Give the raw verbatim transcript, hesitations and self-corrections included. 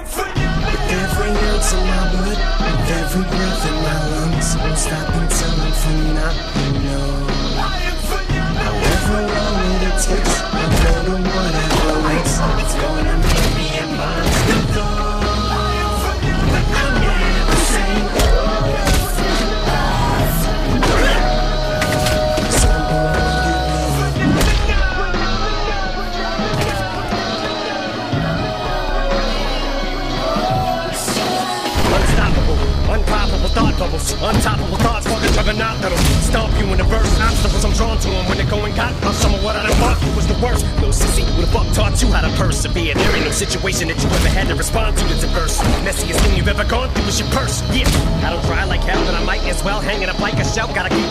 With every ounce in my blood, with every breath in my lungs, won't stop until I'm phenomenal. However long it takes, I'll go to whatever waits. It's gonna make me a monster though. I'm never saying unpoppable thought bubbles, untoppable thoughts, fucking juggernaut that'll stomp you in the verse. Obstacles, I'm drawn to them when they're going got. Off some of what I done fought for was the worst. No sissy, who the fuck taught you how to persevere? There ain't no situation that you ever had to respond to that's adverse. Messiest thing you've ever gone through is your purse. Yeah, I don't cry like hell, but I might as well hang it up like a shelf. Gotta keep